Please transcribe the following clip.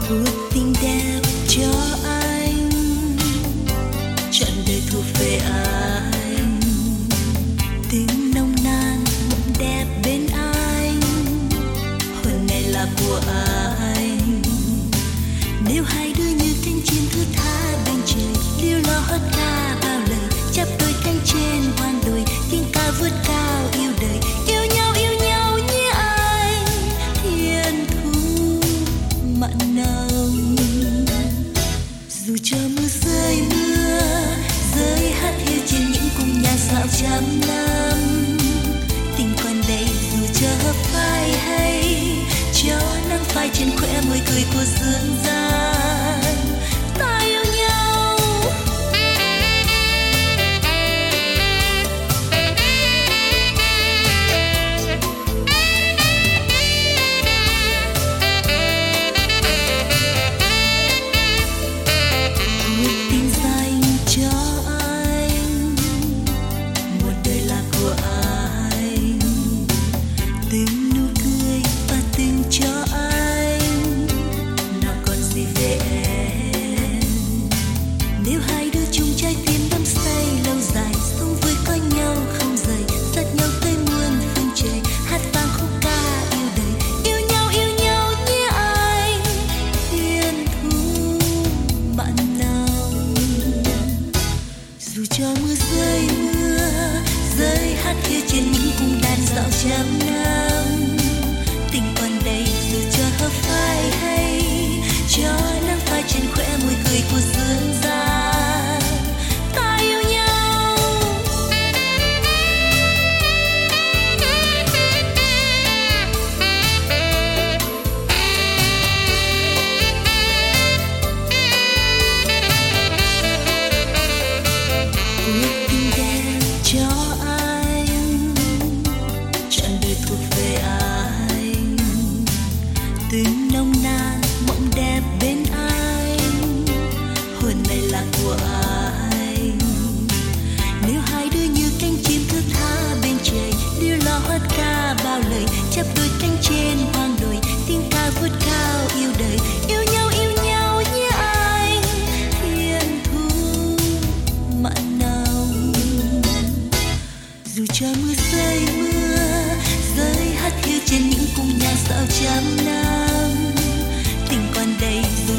cuộc tình đẹp cho anh, trọn đời thuộc về anh. Tình nồng nàn mộng đẹp bên anh, hồn này là của anh. Nếu hai đứa như cánh chim thứ tha bên trời, liêu lo hót ca bao lời, chắp đôi cánh trên hoang đồi, tiếng ca vút cao yêu đời, yêu nhau như anh. Thiên thu mặn nồng, dù cho mưa rơi hát hiu trên những cung nhà dạo trăm năm. Tình còn đây dù cho phai hay, cho nắng phai trên khóe môi cười của dương gian. Ta yêu nhau. Cuộc tình dành cho anh, một đời là của anh. Từng nụ cười và từng cho anh, nào còn gì về em. Nếu hai đứa chung trái tim đắm say lâu dài, sống vui có nhau không rời, dắt nhau tới muôn phương trời, hát vang khúc ca yêu đời, yêu nhau như anh. Thiên thu mặn nồng, dù cho mưa rơi hát hiu trên những cung đàn dạo trăm năm. Tình còn đây dù cho hấp phai hay, cho nắng phai trên khóe môi cười của dương gian. Ta yêu nhau. Cuộc tình đẹp cho anh, trọn đời thuộc về anh. Tình nồng nàn mộng đẹp bên anh, hồn này là của anh. Nếu hai đứa như cánh chim thức tha bên trời, liêu lo hót ca bao lời, chắp đôi cánh trên hoang đồi, tiếng ca vút cao yêu đời, yêu nhau như anh. Thiên thu mặn nồng, dù cho mưa rơi hát hiu trên những cung nhà dạo trăm năm. Tình còn đây dù